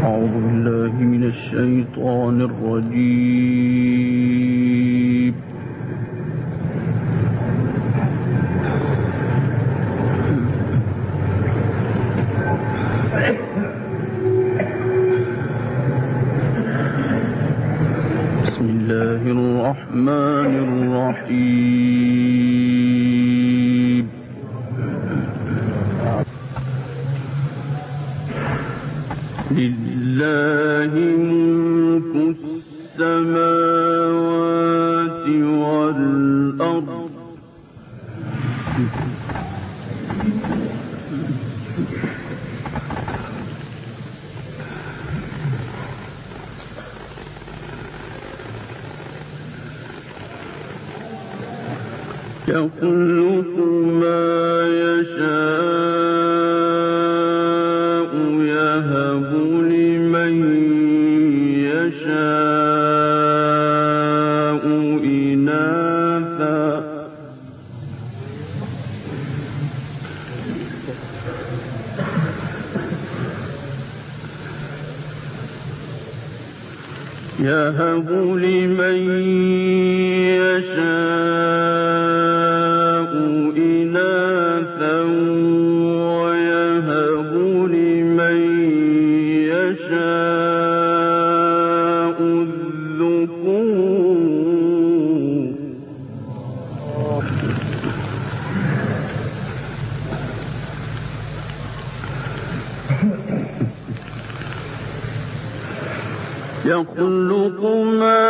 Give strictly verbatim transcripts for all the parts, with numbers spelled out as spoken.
أعوذ بالله من الشيطان الرجيم. بسم الله الرحمن الرحيم. لله ملك السماوات والأرض يخلق ما يشاء يهب لمن يشاء إناثا يهب لمن يشاء إناثا ويهب لمن يشاء الذكور يخلق ما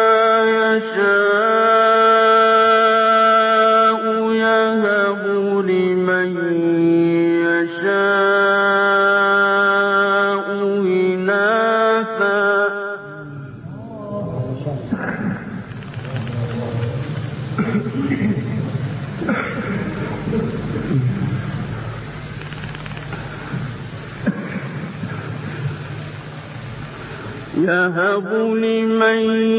يشاء يهب لمن يشاء إناثا يهب لمن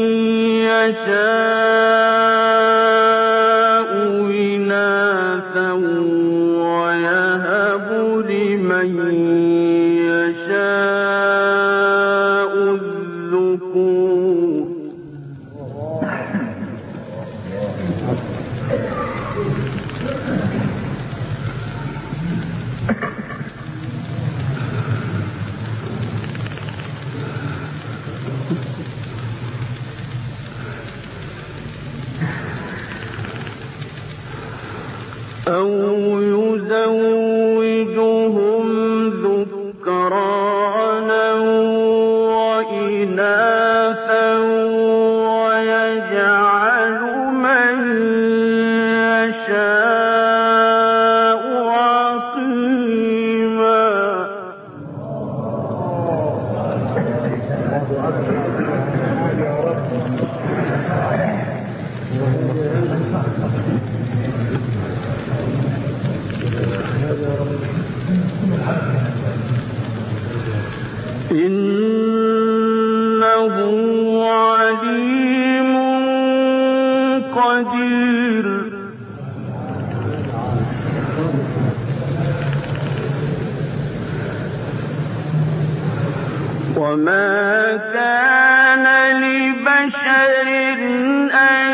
يشاء إناثا ويهب لمن يشاء الذكور أو يزوجهم ذكرانا وإناثا ويجعل من يشاء عقيما إنه عليم قدير وما كان لبشر أن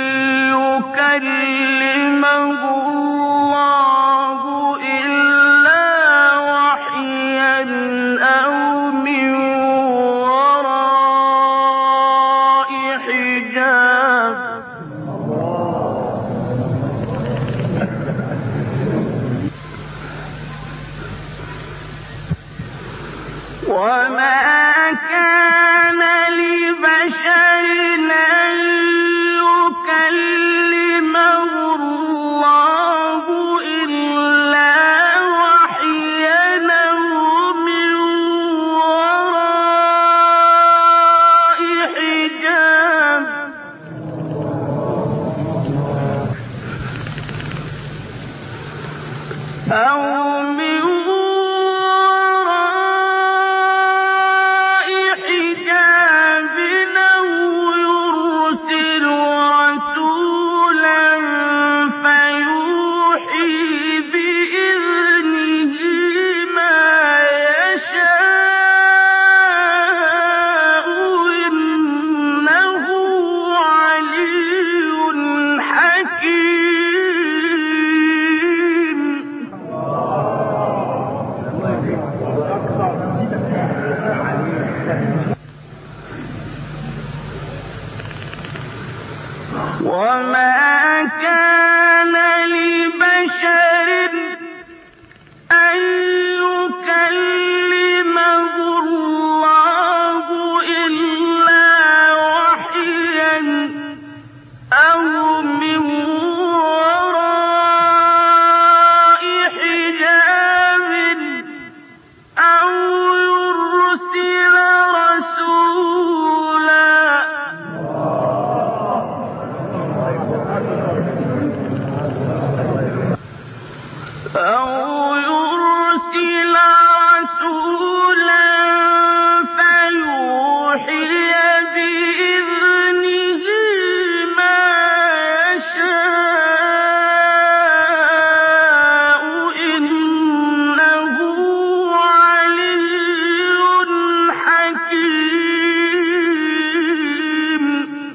يكلمه الله إلا وحيا أو من وراء حجاب وما كان لبشر أن يكلمه الله إلا وحيا أو من وراء حجاب أو من وراء حجاب وما كان لبشر أن يكلمه الله إلا وحيا أو من وراء حجاب أو يرسل رسولا أو يرسل رسولا فيوحي بإذنه ما يشاء إنه علي حكيم.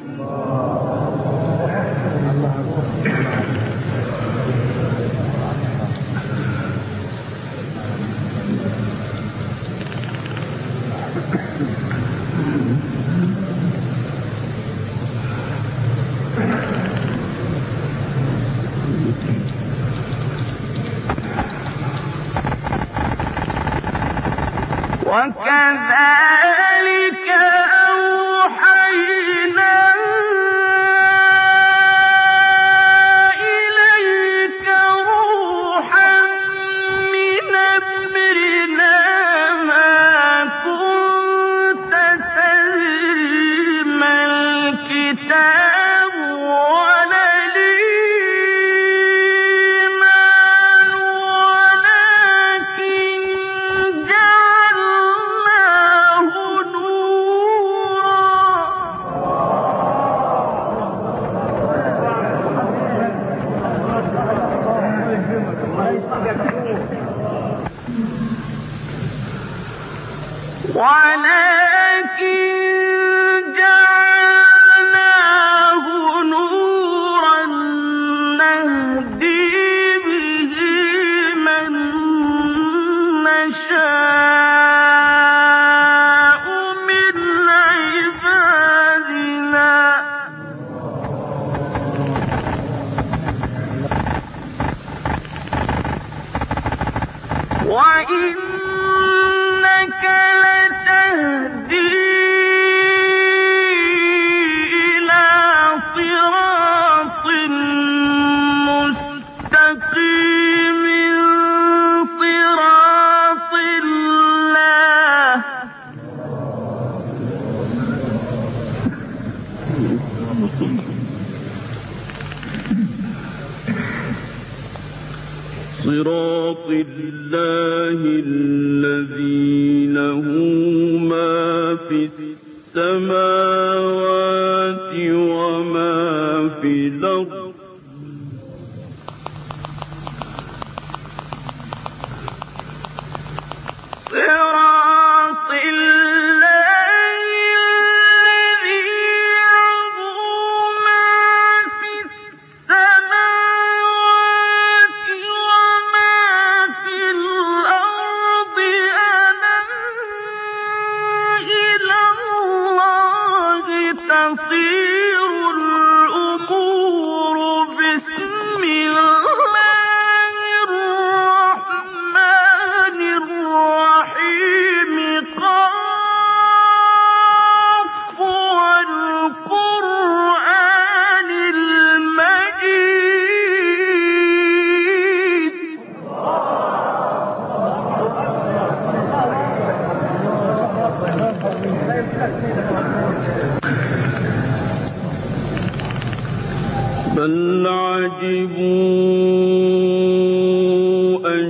وكذلك أوحينا إليك روحا من أمرنا ما كنت تدري ما الكتاب ولا الإيمان ولكن جعلناه ولكن جعلناه نورا نهدي به من نشاء من عبادنا وإنك لتهدي إلى صراط مستقيم صراط الله صراط الله الذي له ما في السماوات وما في الأرض صراط الله الذي له ما في السماوات وما في الأرض ألا إلى الله تصير الأمور بسم الله الرحمن الرحيم قاف والقرآن المجيد بل عجبوا أن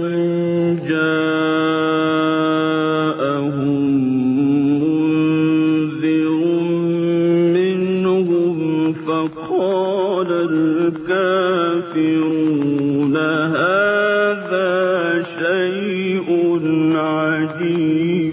جاءهم منذر منهم فقال الكافرون هذا شيء عجيب.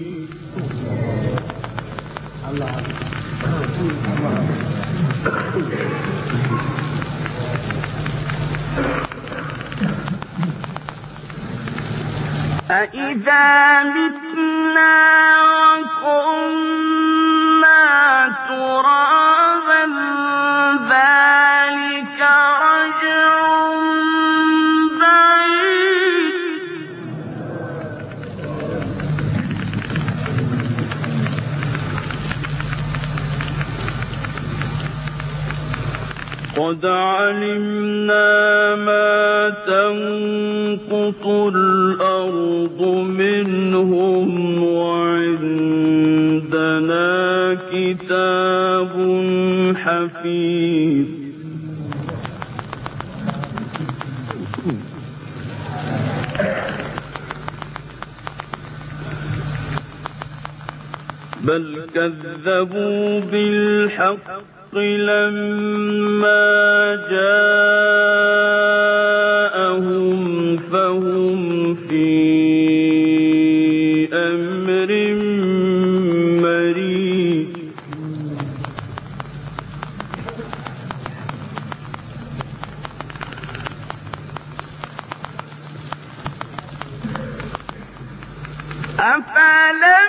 أَإِذَا مِتْنَا وَكُنَّا تُرَابًا ذَلِكَ قد علمنا ما تنقص الأرض منهم وعندنا كتاب حفيظ بل كذبوا بالحق لما جاءهم فهم في أمر مريج أفلم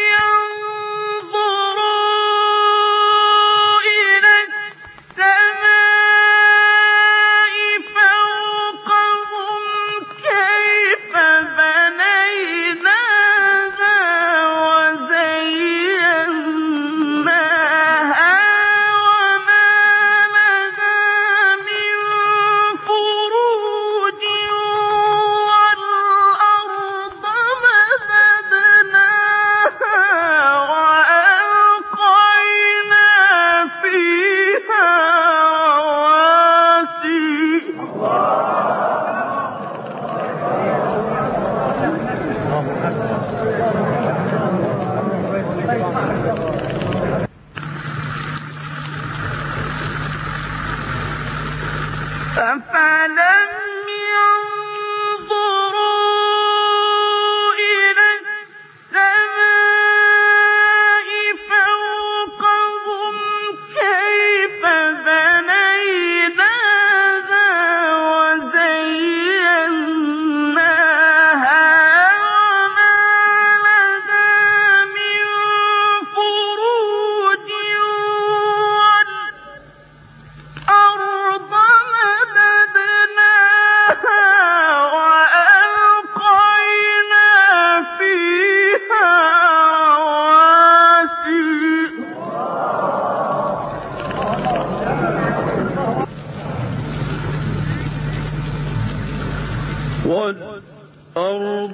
والأرض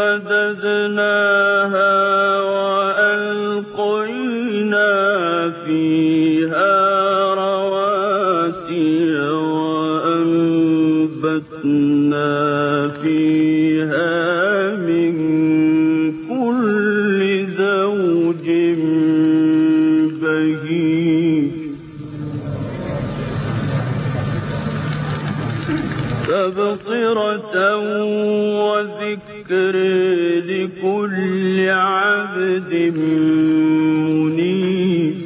مددناها وألقينا فيها رواسي وأنبتنا فيها من كل زوج بهيج تبصرة وذكر لكل عبد منيب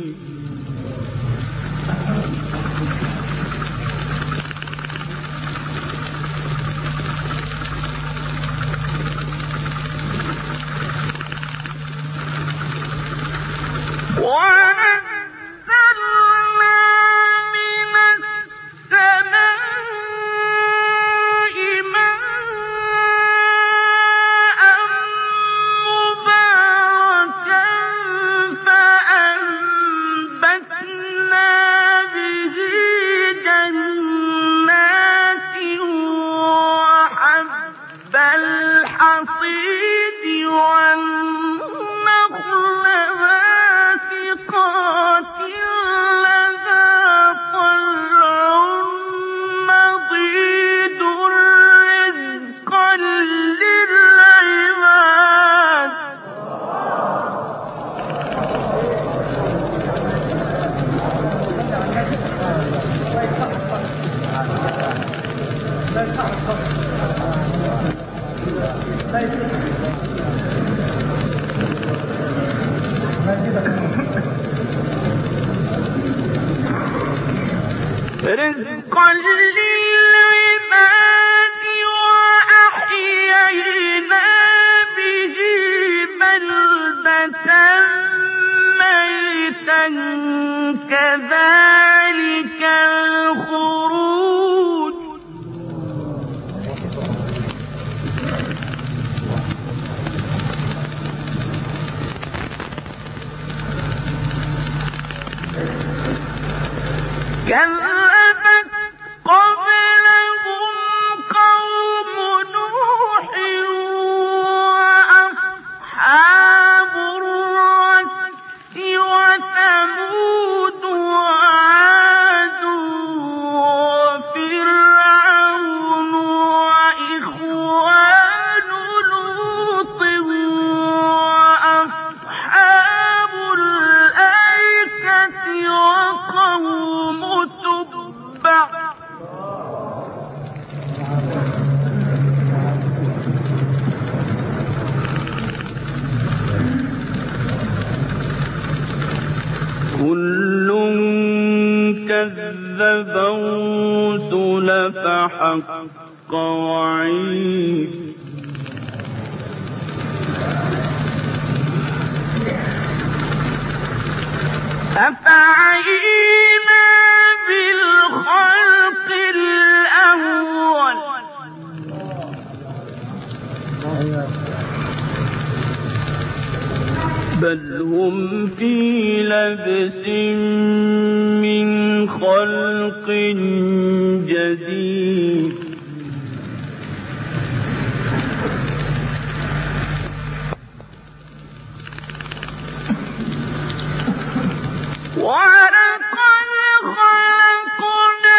رزقا للعباد وأحيينا به بلدة ميتا كذلك الخروج كذبت كل كذب الرسل فحق وعيد أفعينا بالخلق الأول بل هم في لبس من خلق جديد ولقد خلقنا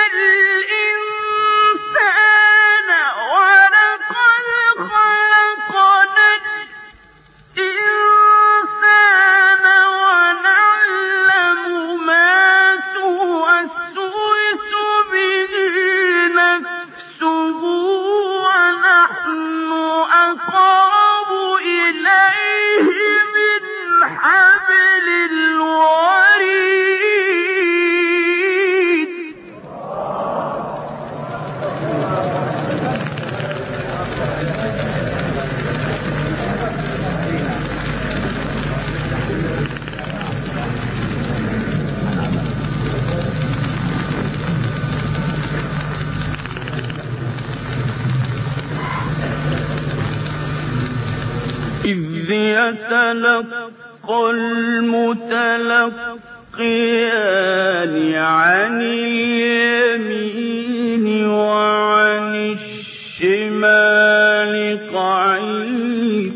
الإنسان ولقد خلقنا الإنسان ونعلم ما توسوس به نفسه ونحن أقرب إليه من حبل الوريد إذ يتلقى المتلقيان عن اليمين وعن الشمال قعيد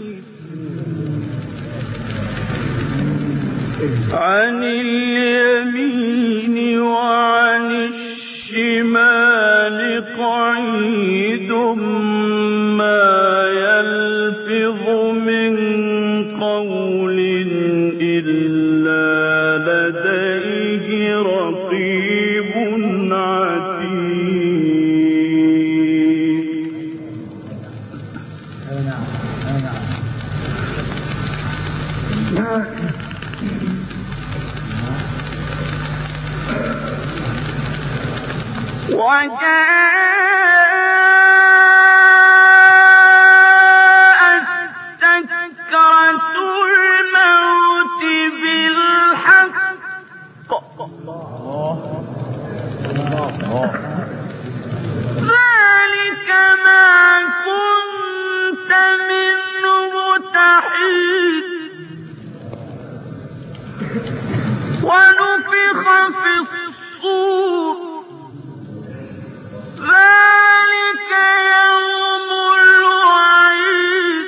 عن اليمين وعن الشمال قعيد ما يلفظ من قول إلا لديه رقيب عتيد وجاءت سكرة الموت بالحق ذلك ما كنت منه تحيد ونفخ في الصور ذلك يوم الوعيد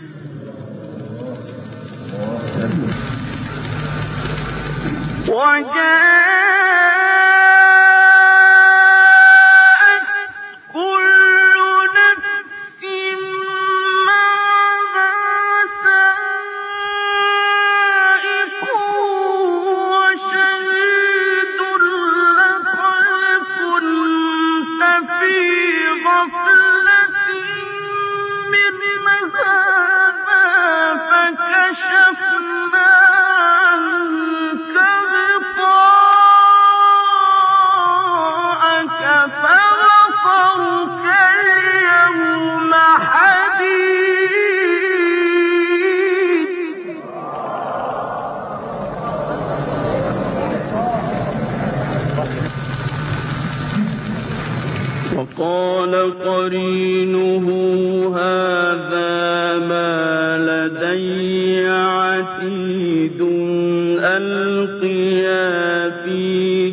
وجاءت كل نفس معها سائق وشهيد لقد كنت في غفلة من هذا فكشفنا عنك غطاءك فبصرك اليوم حديد وقال قرينه هذا ما لدي عتيد ألقيا في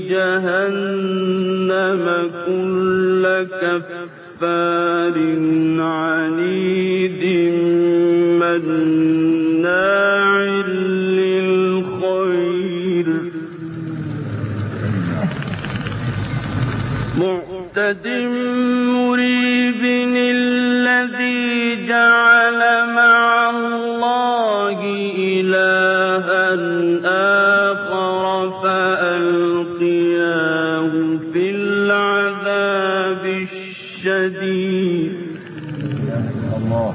جهنم كل كفار عنيد مناع للخير معتد مريب الذي جعل مع الله إلها آخر فألقياه في العذاب الشديد الله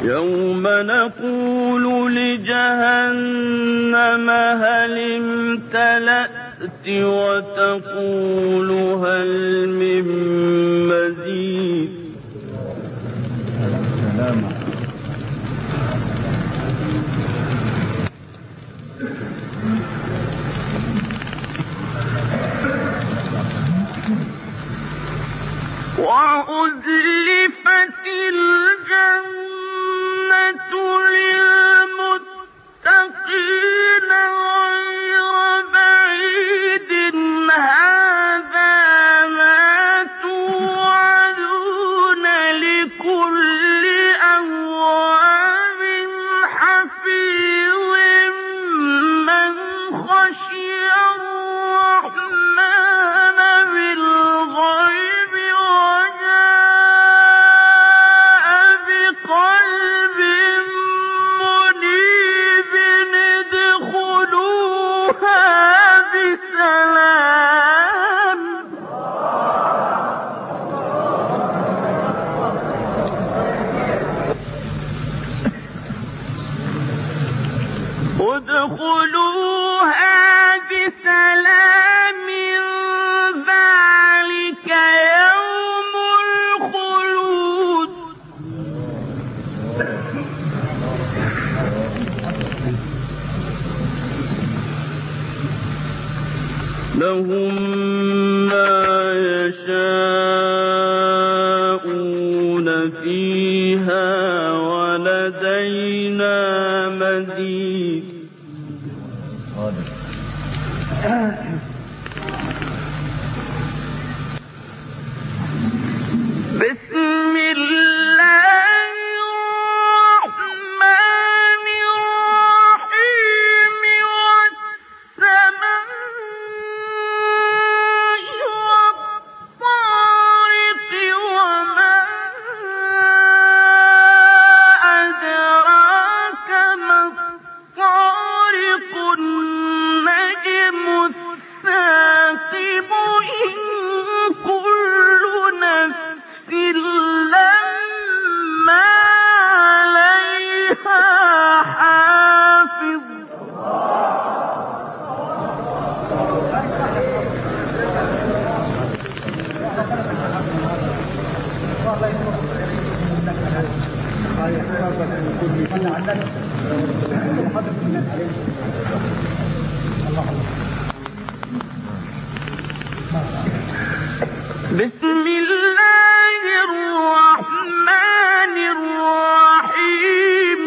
يوم نقول لجهنم هل امتلأت وتقول هل من مزيد وأزلفت الجنة للمتقين غير بعيد هذا ما توعدون لكل أواب حفيظ من خشي الرحمن بالغيب وجاء بقلب منيب ادخلوها بسلام ادخلوها بسلام ذلك يوم الخلود لهم ما يشاءون فيها ولدينا مزيد بسم الله الرحمن الرحيم والسماء والطارق وما أدراك ما الطارق النجم الثاقب إن كل نفس لما عليها حافظ بسم الله الرحمن الرحيم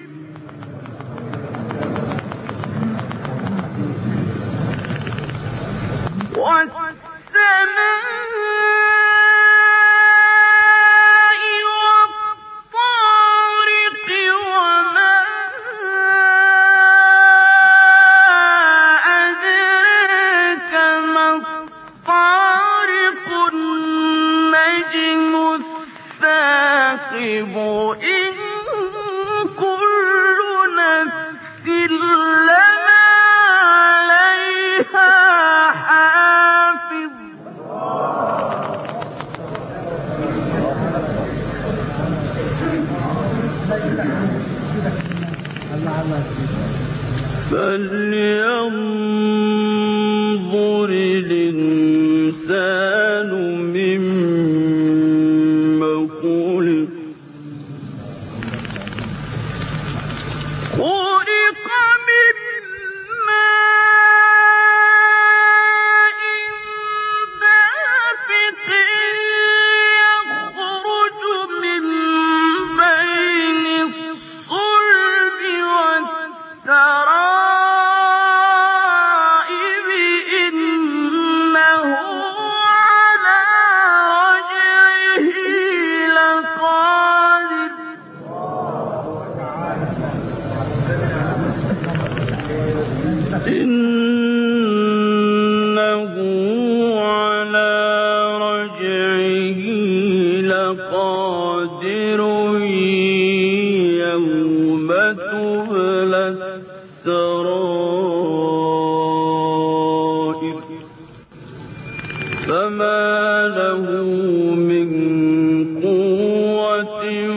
والسماء والطارق وما أدراك ما الطارق النجم الثاقب إن كل نفس لما عليها حافظ فلينظر الإنسان مما خلق خلق من ماء دافق يخرج من بين الصلب والترائب إنه على رجعه لقادر إنه على رجعه لقادر يوم تبلى السرائر فما له من قوة